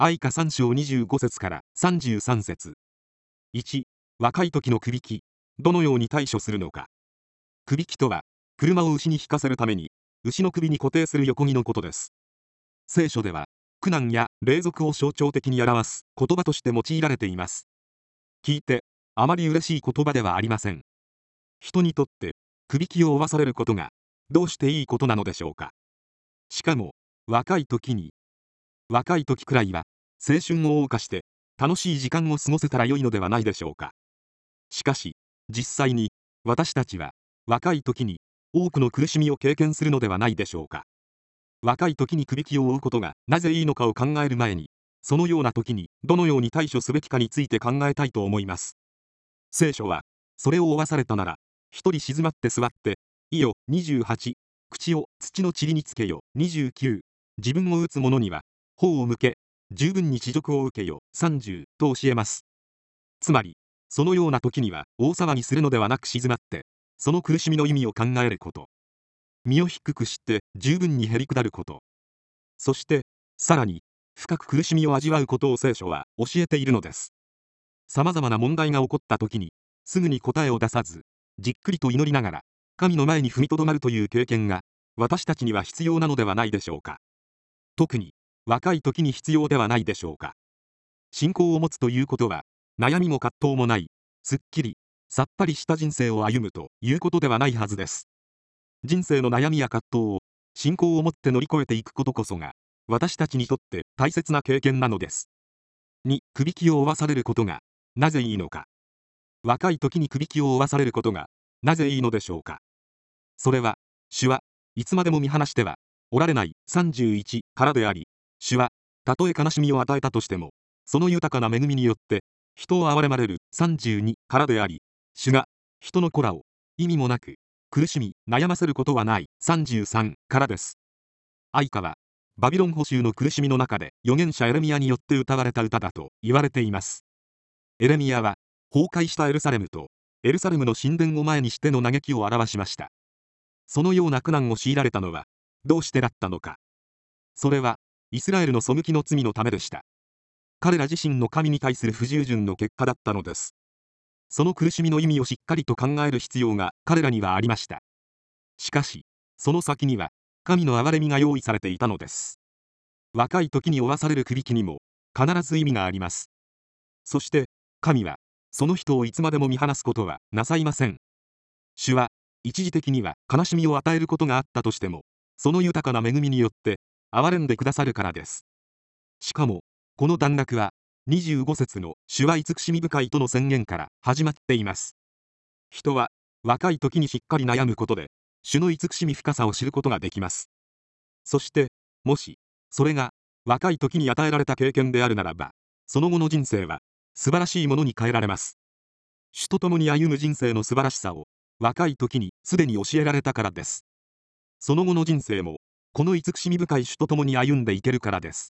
愛歌3章25節から33節。1、若い時のくびき、どのように対処するのか。くびきとは、車を牛に引かせるために、牛の首に固定する横木のことです。聖書では、苦難や霊俗を象徴的に表す言葉として用いられています。聞いて、あまり嬉しい言葉ではありません。人にとって、くびきを負わされることが、どうしていいことなのでしょうか。しかも、若い時くらいは、青春を謳歌して、楽しい時間を過ごせたら良いのではないでしょうか。しかし、実際に、私たちは、若い時に、多くの苦しみを経験するのではないでしょうか。若い時にくびきを負うことがなぜいいのかを考える前に、そのような時にどのように対処すべきかについて考えたいと思います。聖書は、それを負わされたなら、一人静まって座って、いよ、28、口を土の塵につけよ、29、自分を打つ者には、頬を向け、十分に恥辱を受けよ、30と教えます。つまり、そのような時には大騒ぎするのではなく静まって、その苦しみの意味を考えること。身を低くして十分にへり下ること。そして、さらに、深く苦しみを味わうことを聖書は教えているのです。様々な問題が起こった時に、すぐに答えを出さず、じっくりと祈りながら、神の前に踏みとどまるという経験が、私たちには必要なのではないでしょうか。特に、若い時に必要ではないでしょうか。信仰を持つということは、悩みも葛藤もない、すっきり、さっぱりした人生を歩むということではないはずです。人生の悩みや葛藤を信仰を持って乗り越えていくことこそが私たちにとって大切な経験なのです。2、くびきを負わされることがなぜいいのか。若い時にくびきを負わされることがなぜいいのでしょうか。それは、主はいつまでも見放してはおられない31からであり、主はたとえ悲しみを与えたとしてもその豊かな恵みによって人を憐れまれる32からであり、主が人の子らを意味もなく苦しみ悩ませることはない33からです。愛歌はバビロン捕囚の苦しみの中で預言者エレミヤによって歌われた歌だと言われています。エレミヤは崩壊したエルサレムとエルサレムの神殿を前にしての嘆きを表しました。そのような苦難を強いられたのはどうしてだったのか。それはイスラエルの背きの罪のためでした。彼ら自身の神に対する不従順の結果だったのです。その苦しみの意味をしっかりと考える必要が彼らにはありました。しかし、その先には、神の憐れみが用意されていたのです。若い時に負わされるくびきにも、必ず意味があります。そして、神は、その人をいつまでも見放すことはなさいません。主は、一時的には悲しみを与えることがあったとしても、その豊かな恵みによって、憐れんでくださるからです。しかも、この段落は、25節の主は慈しみ深いとの宣言から始まっています。人は若い時にしっかり悩むことで主の慈しみ深さを知ることができます。そしてもしそれが若い時に与えられた経験であるならば、その後の人生は素晴らしいものに変えられます。主と共に歩む人生の素晴らしさを若い時にすでに教えられたからです。その後の人生もこの慈しみ深い主と共に歩んでいけるからです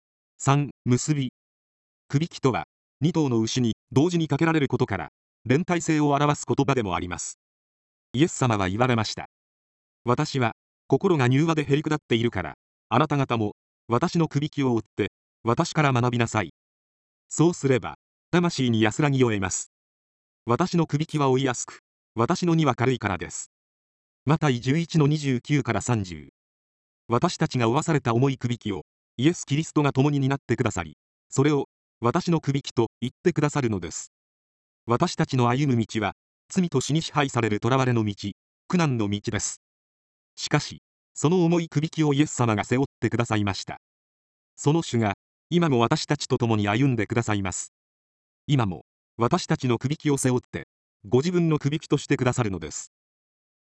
。3、結び。くびきとは2頭の牛に同時にかけられることから連帯性を表す言葉でもあります。イエス様は言われました。私は心が柔和でへり下っているから、あなた方も私のくびきを追って私から学びなさい。そうすれば魂に安らぎを得ます。私のくびきは追いやすく、私の荷は軽いからです。マタイ11の29から30。私たちが負わされた重いくびきをイエス・キリストが共に担ってくださり、それを私のくびきと言ってくださるのです。私たちの歩む道は罪と死に支配される囚われの道、苦難の道です。しかしその重いくびきをイエス様が背負ってくださいました。その主が今も私たちと共に歩んでくださいます。今も私たちのくびきを背負ってご自分のくびきとしてくださるのです。